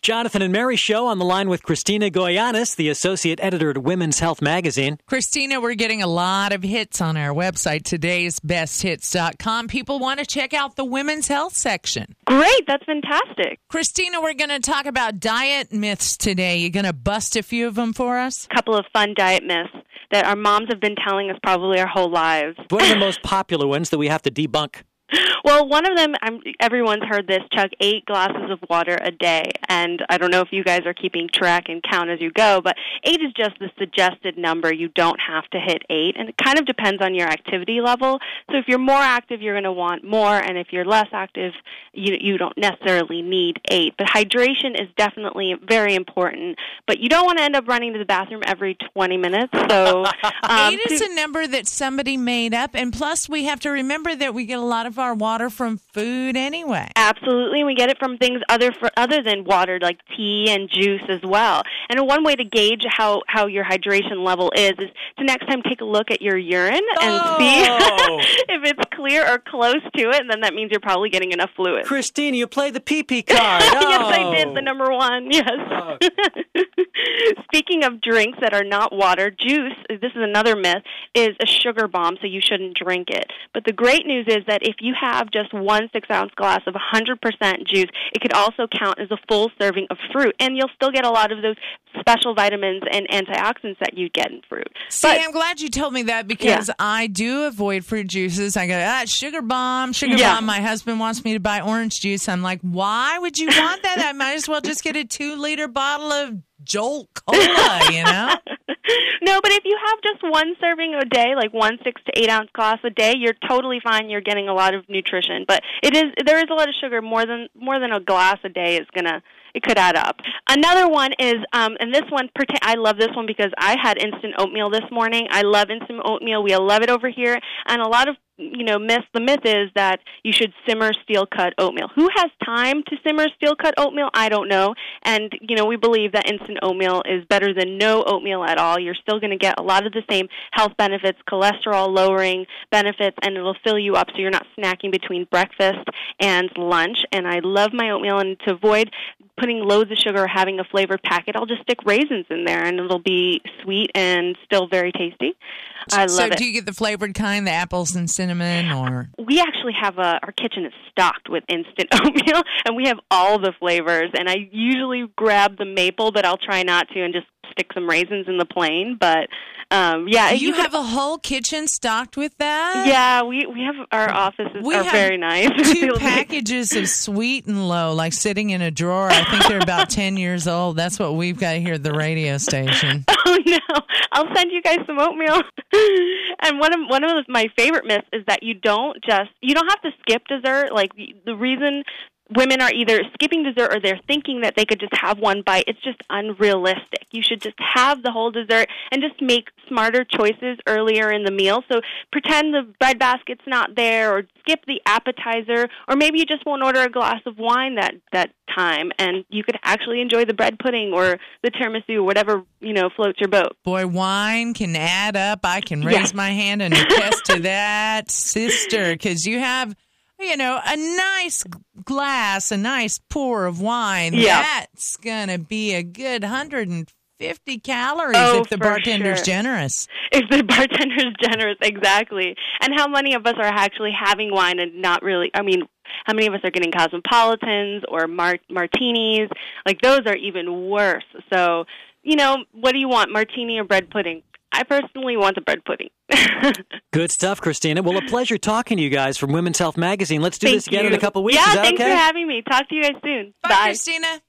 Jonathan and Mary Show on the line with Christina Goyanis, the associate editor at Women's Health Magazine. Christina, we're getting a lot of hits on our website, todaysbesthits.com. People want to check out the women's health section. Great, that's fantastic. Christina, we're going to talk about diet myths today. You going to bust a few of them for us? A couple of fun diet myths that our moms have been telling us probably our whole lives. What are the most popular ones that we have to debunk? Well, one of them, everyone's heard this, chug 8 glasses of water a day. And I don't know if you guys are keeping track and count as you go, but 8 is just the suggested number. You don't have to hit 8. And it kind of depends on your activity level. So if you're more active, you're going to want more. And if you're less active, you don't necessarily need 8. But hydration is definitely very important. But you don't want to end up running to the bathroom every 20 minutes. So 8 is a number that somebody made up. And plus, we have to remember that we get a lot of our water from food anyway. Absolutely. We get it from things other than water, like tea and juice as well. And one way to gauge how your hydration level is to next time take a look at your urine and see if it's clear or close to it, and then that means you're probably getting enough fluid. Christine, you played the pee-pee card. Yes, I did. The number 1. Yes. Oh. Speaking of drinks that are not water, juice, this is another myth, is a sugar bomb, so you shouldn't drink it. But the great news is that if you have just 1 6-ounce glass of 100% juice, it could also count as a full serving of fruit, and you'll still get a lot of those special vitamins and antioxidants that you get in fruit. See, I'm glad you told me that because I do avoid fruit juices. I go, sugar bomb. My husband wants me to buy orange juice. I'm like, why would you want that? I might as well just get a 2-liter bottle of Jolt Cola, you know? No, but if you have just 1 serving a day, like 1 6 to 8 ounce glass a day, you're totally fine. You're getting a lot of nutrition. But there is a lot of sugar. More than a glass a day it could add up. Another one is, and this one, I love this one because I had instant oatmeal this morning. I love instant oatmeal. We love it over here. And a lot of the myth is that you should simmer steel-cut oatmeal. Who has time to simmer steel-cut oatmeal? I don't know. And, we believe that instant oatmeal is better than no oatmeal at all. You're still going to get a lot of the same health benefits, cholesterol-lowering benefits, and it'll fill you up so you're not snacking between breakfast and lunch. And I love my oatmeal, and to avoid putting loads of sugar or having a flavored packet, I'll just stick raisins in there, and it'll be sweet and still very tasty. I love it. So do you get the flavored kind, the apples and cinnamon, or? We actually have our kitchen is stocked with instant oatmeal, and we have all the flavors. And I usually grab the maple, but I'll try not to and just stick some raisins in the plain. But you have a whole kitchen stocked with that? Yeah, we have our offices are very nice. 2 packages of Sweet and Low, like sitting in a drawer. I think they're about 10 years old. That's what we've got here at the radio station. Oh no, I'll send you guys some oatmeal. And one of my favorite myths is that you don't have to skip dessert. Like the reason women are either skipping dessert or they're thinking that they could just have one bite. It's just unrealistic. You should just have the whole dessert and just make smarter choices earlier in the meal. So pretend the bread basket's not there, or skip the appetizer, or maybe you just won't order a glass of wine that time, and you could actually enjoy the bread pudding or the tiramisu, whatever, floats your boat. Boy, wine can add up. I can raise my hand and attest to that, sister, because you have a nice glass, a nice pour of wine. Yeah. That's going to be a good 150 calories if the bartender's generous. If the bartender's generous, exactly. And how many of us are actually having wine and not really, how many of us are getting cosmopolitans or martinis? Like, those are even worse. So, what do you want, martini or bread pudding? I personally want the bread pudding. Good stuff, Christina. Well, a pleasure talking to you guys from Women's Health Magazine. Let's do this again in a couple weeks. Yeah, Is that thanks okay? for having me. Talk to you guys soon. Bye, Christina.